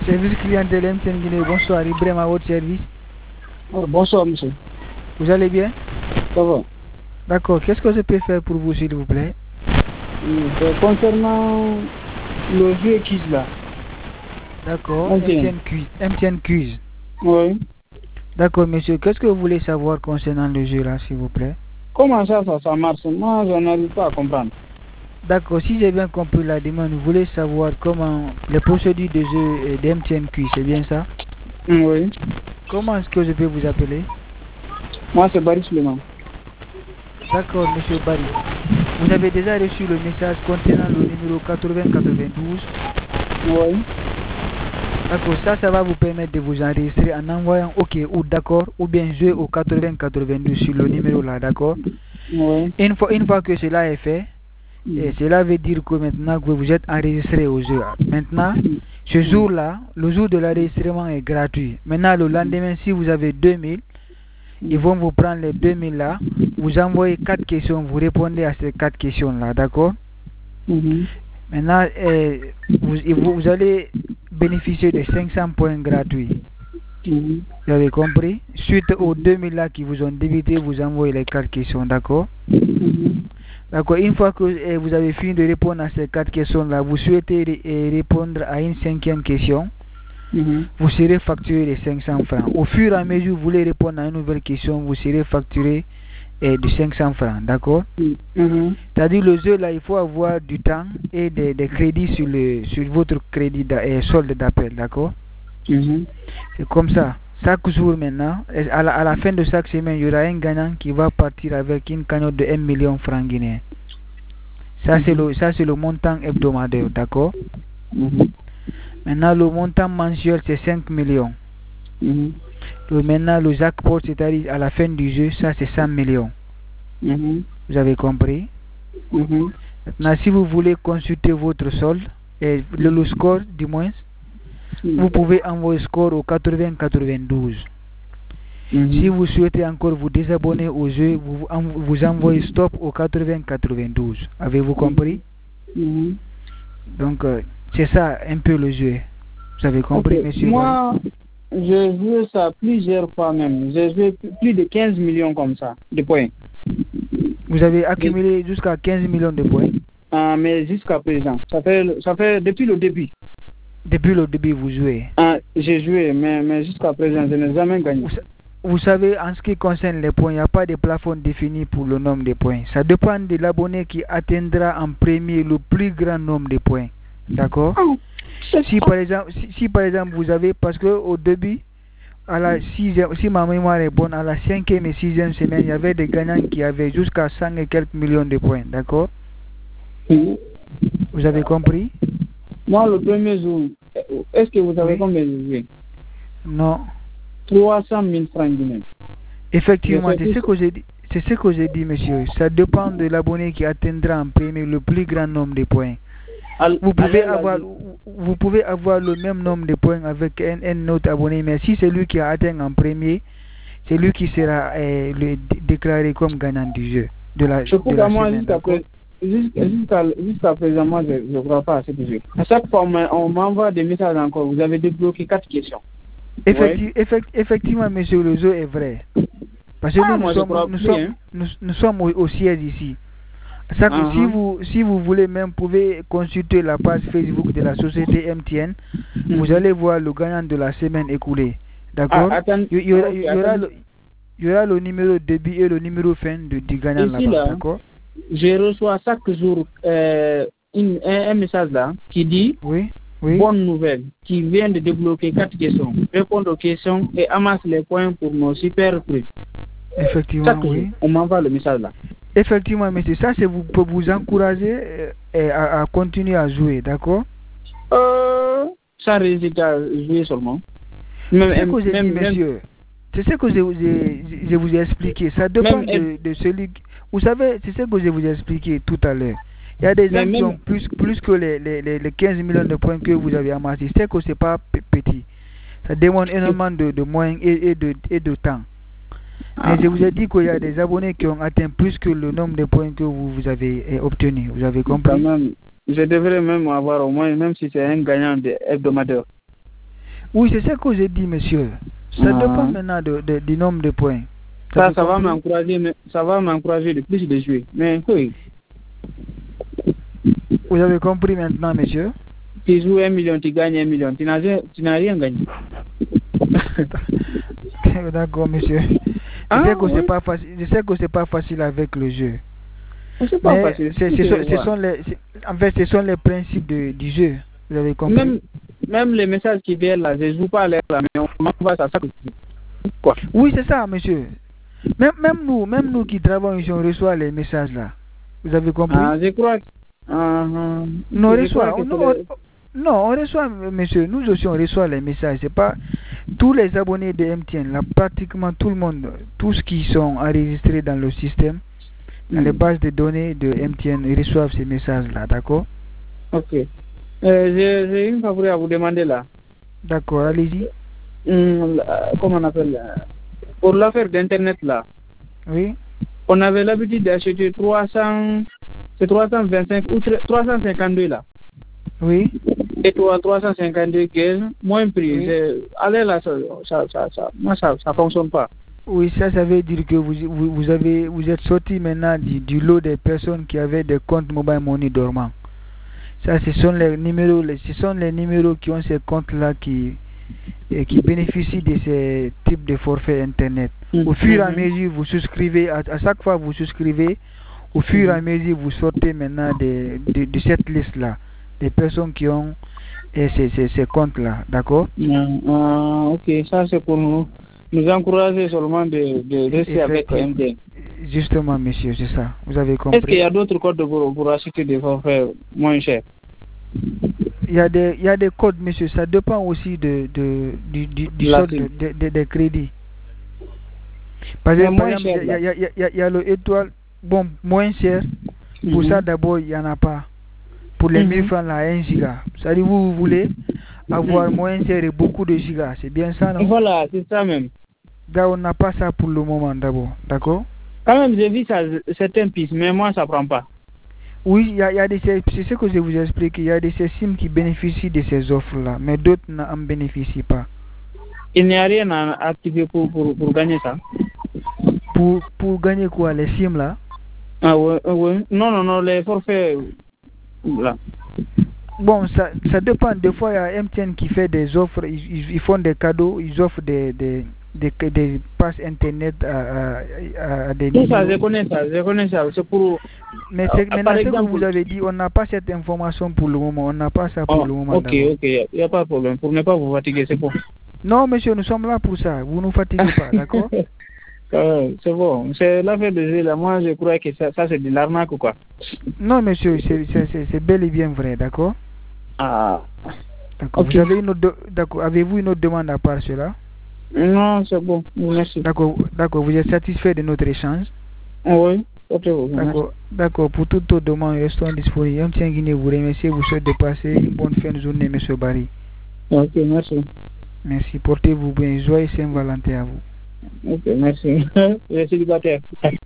Service clientèle MTN Guinée, bonsoir, Ibrahim à votre service. Bonsoir, monsieur. Vous allez bien? Ça va. D'accord, qu'est-ce que je peux faire pour vous, s'il vous plaît? Concernant le jeu quiz là. D'accord, MTN Quiz. Oui. D'accord, monsieur, qu'est-ce que vous voulez savoir concernant le jeu là, s'il vous plaît? Comment ça marche? Moi, je n'arrive pas à comprendre. D'accord, si j'ai bien compris la demande, vous voulez savoir comment les procédures de jeu d'MTN Quiz, c'est bien ça? Oui. Comment est-ce que je peux vous appeler? Moi, c'est Barry Suleiman. D'accord, monsieur Barry. Vous avez déjà reçu le message contenant le numéro 8092? Oui. D'accord, ça va vous permettre de vous enregistrer en envoyant OK ou d'accord, ou bien jouer au 8092 sur le numéro là, d'accord? Oui. Une fois que cela est fait, et cela veut dire que maintenant que vous êtes enregistré au jeu. Maintenant, ce jour-là, le jour de l'enregistrement est gratuit. Maintenant, le lendemain, si vous avez 2000, ils vont vous prendre les 2000 là, vous envoyez 4 questions, vous répondez à ces 4 questions-là, d'accord? Maintenant, vous allez bénéficier de 500 points gratuits. Vous avez compris? Suite aux 2000 là qui vous ont débité, vous envoyez les 4 questions, d'accord? D'accord, une fois que vous avez fini de répondre à ces 4 questions-là, vous souhaitez répondre à une 5e question, vous serez facturé de 500 francs. Au fur et à mesure que vous voulez répondre à une nouvelle question, vous serez facturé de 500 francs, d'accord? C'est-à-dire le jeu là, il faut avoir du temps et des crédits sur votre crédit solde d'appel, d'accord? C'est comme ça. Chaque jour maintenant, à la fin de chaque semaine, il y aura un gagnant qui va partir avec une cagnotte de 1 million de francs guinéens. Ça, c'est le montant hebdomadaire, d'accord? Maintenant, le montant mensuel, c'est 5 millions. Maintenant, le jackpot, c'est-à-dire à la fin du jeu, ça, c'est 100 millions. Vous avez compris? Maintenant, si vous voulez consulter votre solde, et le score, du moins, vous pouvez envoyer score au 8092. Si vous souhaitez encore vous désabonner au jeu, vous envoyez stop au 8092. Avez-vous compris? Donc, c'est ça un peu le jeu. Vous avez compris, monsieur? Moi, j'ai joué ça plusieurs fois même. J'ai joué plus de 15 millions comme ça, de points. Vous avez accumulé jusqu'à 15 millions de points? Mais jusqu'à présent. Ça fait depuis le début. Depuis le début, vous jouez? J'ai joué, mais jusqu'à présent, je n'ai jamais gagné. Vous savez, en ce qui concerne les points, il n'y a pas de plafond défini pour le nombre de points. Ça dépend de l'abonné qui atteindra en premier le plus grand nombre de points. D'accord? Si par exemple, vous avez, parce qu'au début, si ma mémoire est bonne, à la 5e et 6e semaine, il y avait des gagnants qui avaient jusqu'à 100 et quelques millions de points. D'accord? Vous avez compris? Moi, le premier jour, est-ce que vous savez combien j'ai joué? Non. 300 000 francs guinéens. Effectivement, c'est ce que j'ai dit, monsieur. Ça dépend de l'abonné qui atteindra en premier le plus grand nombre de points. Vous pouvez avoir le même nombre de points avec un autre abonné, mais si c'est lui qui a atteint en premier, c'est lui qui sera déclaré comme gagnant du jeu de la semaine. Jusqu'à présent, moi, je ne crois pas à ce jeu. À chaque fois, on m'envoie des messages encore. Vous avez débloqué 4 questions. Effectivement, monsieur, le jeu est vrai. Parce que nous sommes au siège ici. Si vous voulez même, vous pouvez consulter la page Facebook de la société MTN. Vous allez voir le gagnant de la semaine écoulée. D'accord? Il y aura le numéro début et le numéro fin du gagnant là-bas. D'accord? Je reçois chaque jour un message là qui dit bonne nouvelle, qui vient de débloquer 4 questions. Répondre aux questions et amasse les points pour nos super prix. Effectivement, on m'envoie le message là. Effectivement, monsieur, ça c'est pour vous encourager à continuer à jouer, d'accord? Ça résultat jouer seulement. C'est ce que j'ai dit, monsieur. C'est ce que je vous ai expliqué. Ça dépend de celui. Vous savez, c'est ce que je vous ai expliqué tout à l'heure. Il y a des gens qui ont plus que les 15 millions de points que vous avez amassés. C'est que ce n'est pas petit. Ça demande énormément de moyens et de temps. Mais je vous ai dit qu'il y a des abonnés qui ont atteint plus que le nombre de points que vous avez obtenu. Vous avez compris? Je devrais même avoir au moins, même si c'est un gagnant hebdomadaire. Oui, c'est ce que j'ai dit, monsieur. Ça dépend maintenant du nombre de points. Ça va m'encourager de plus de jouer. Mais oui. Vous avez compris maintenant, monsieur? Tu joues 1 million, tu gagnes 1 million. Tu n'as rien gagné. D'accord, monsieur. Je sais que c'est pas facile. Je sais que c'est pas facile avec le jeu. C'est pas facile. En fait, ce sont les principes du jeu. Vous avez compris? Même les messages qui viennent là, je ne joue pas là, mais on m'envoie ça. Quoi? Oui, c'est ça, monsieur. Même nous qui travaillons, on reçoit les messages là. Vous avez compris? Je crois. Non, on reçoit, monsieur. Nous aussi, on reçoit les messages. C'est pas tous les abonnés de MTN, là, pratiquement tout le monde, tous qui sont enregistrés dans le système, dans les bases de données de MTN, ils reçoivent ces messages-là, d'accord? Ok. J'ai une faveur à vous demander là. D'accord, allez-y. Comment on appelle pour l'affaire d'Internet là. Oui. On avait l'habitude d'acheter 325 ou 352 là. Oui. Et toi, 352 15, moins prix. Oui. Allez là, ça fonctionne pas. Oui, ça veut dire que vous êtes sorti maintenant du lot des personnes qui avaient des comptes mobile money dormants. Ça, ce sont les numéros qui ont ces comptes-là qui bénéficient de ces types de forfaits Internet. Au fur et à mesure, vous souscrivez, à chaque fois vous souscrivez, au fur et à mesure, vous sortez maintenant de cette liste-là, des personnes qui ont ces comptes-là, d'accord? Ok, ça c'est pour nous encourager seulement de rester avec MTN. Justement, monsieur, c'est ça. Vous avez compris. Est-ce qu'il y a d'autres codes pour acheter des forfaits moins chers? Il y a des codes, monsieur. Ça dépend aussi du solde des crédits. Par exemple, il y a le étoile, bon, moins cher. Pour ça, d'abord, il n'y en a pas. Pour les 1000 francs, là, 1 giga. C'est-à-dire, vous voulez avoir moins cher et beaucoup de gigas. C'est bien ça, non? Voilà, c'est ça même. Là, on n'a pas ça pour le moment, d'abord. D'accord? Quand même, j'ai vu ça, certaines pistes, mais moi, ça ne prend pas. Oui, c'est ce que je vous explique. Il y a des SIM qui bénéficient de ces offres-là, mais d'autres n'en bénéficient pas. Il n'y a rien à activer pour gagner ça? Pour gagner quoi? Les SIM là? Ah ouais. Non, les forfaits là. Bon, ça dépend. Des fois, il y a MTN qui fait des offres, ils font des cadeaux, ils offrent des passes Internet à des Tout ça, je connais ça. C'est pour... Mais maintenant, ce que vous avez dit, on n'a pas cette information pour le moment. On n'a pas ça pour le moment. Ok, il n'y a pas de problème. Pour ne pas vous fatiguer, c'est bon. Non, monsieur, nous sommes là pour ça. Vous ne nous fatiguez pas, d'accord? C'est bon. C'est l'affaire de jeu là. Moi, je crois que ça c'est de l'arnaque ou quoi? Non, monsieur, c'est bel et bien vrai, d'accord? Ah. D'accord. Okay. Avez-vous une autre demande à part cela? Non, c'est bon. Merci. D'accord. Vous êtes satisfait de notre échange? Oui. D'accord. Pour toute autre demande, restons disponibles. MTN Guinée vous remercie. Vous souhaite de passer une bonne fin de journée, monsieur Barry. Ok, merci. Merci. Portez-vous bien. Joyeux Saint-Valentin à vous. Ok, merci. Je suis célibataire.